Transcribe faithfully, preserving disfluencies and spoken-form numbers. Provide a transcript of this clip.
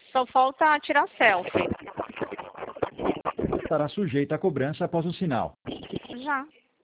Só falta tirar selfie. Estará sujeita a cobrança após o sinal. Já.